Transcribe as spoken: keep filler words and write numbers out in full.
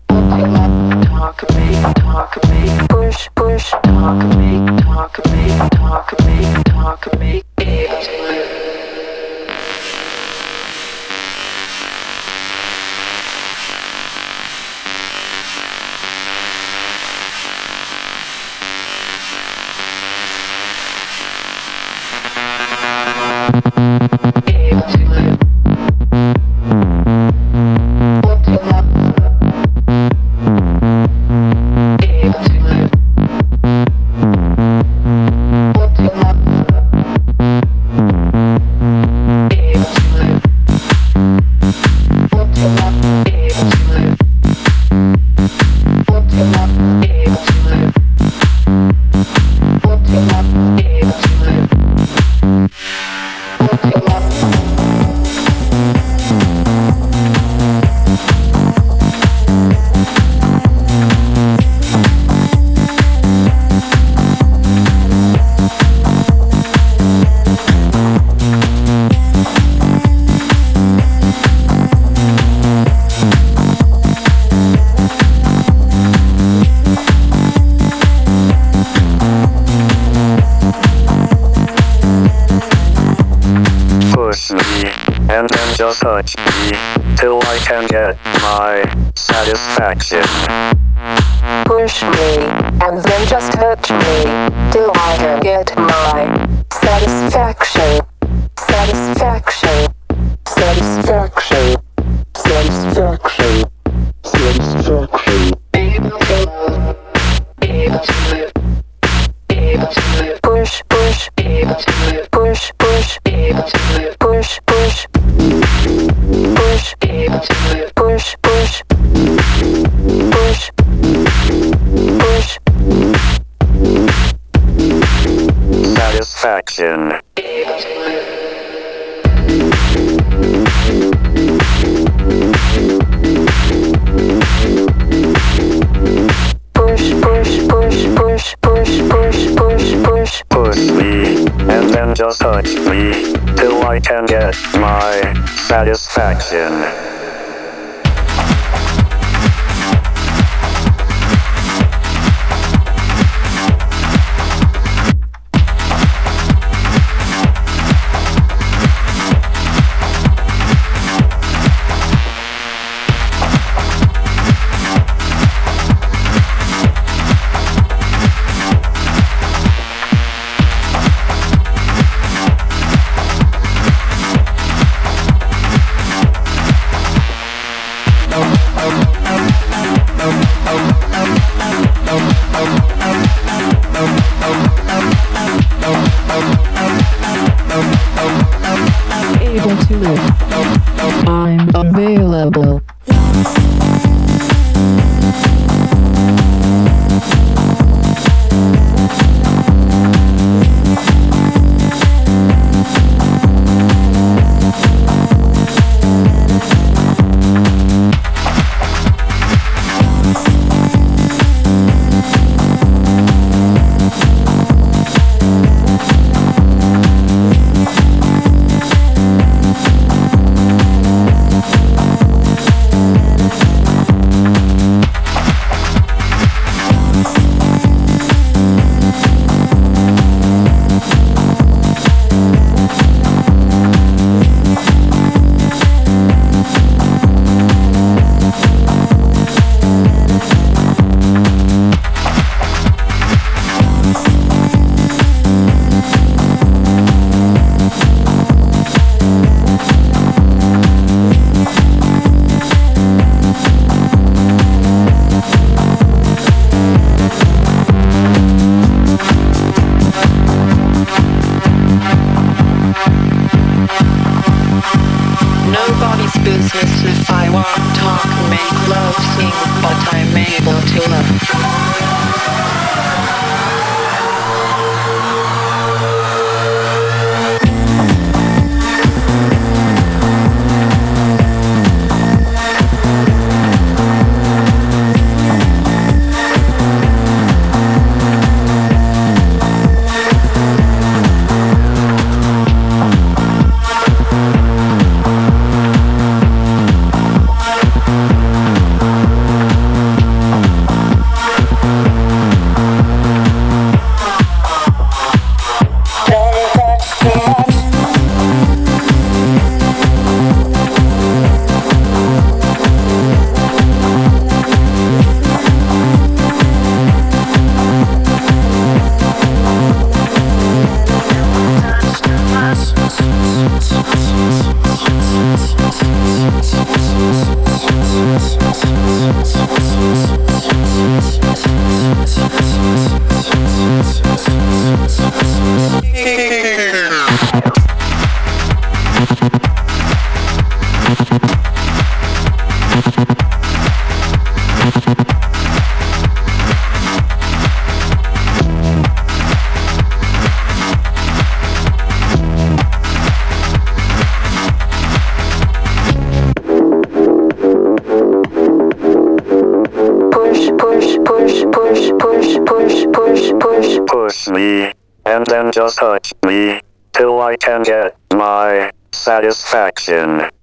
talk me, talk me, push, push, talk me, talk me, talk me, talk me. Push me, and then just touch me, till I can get my satisfaction. Push me, and then just touch me, till I can get my satisfaction. Satisfaction. Satisfaction. Satisfaction. Satisfaction. Push, push, push, push, push, push, push, push, push, push, push. Satisfaction. Push, push, push, push, push, push, push, push. Push me, and then just touch me, till I can get my satisfaction. push, push, push, push, push, push, push, push. Push me, and then just touch me, till I can get my satisfaction.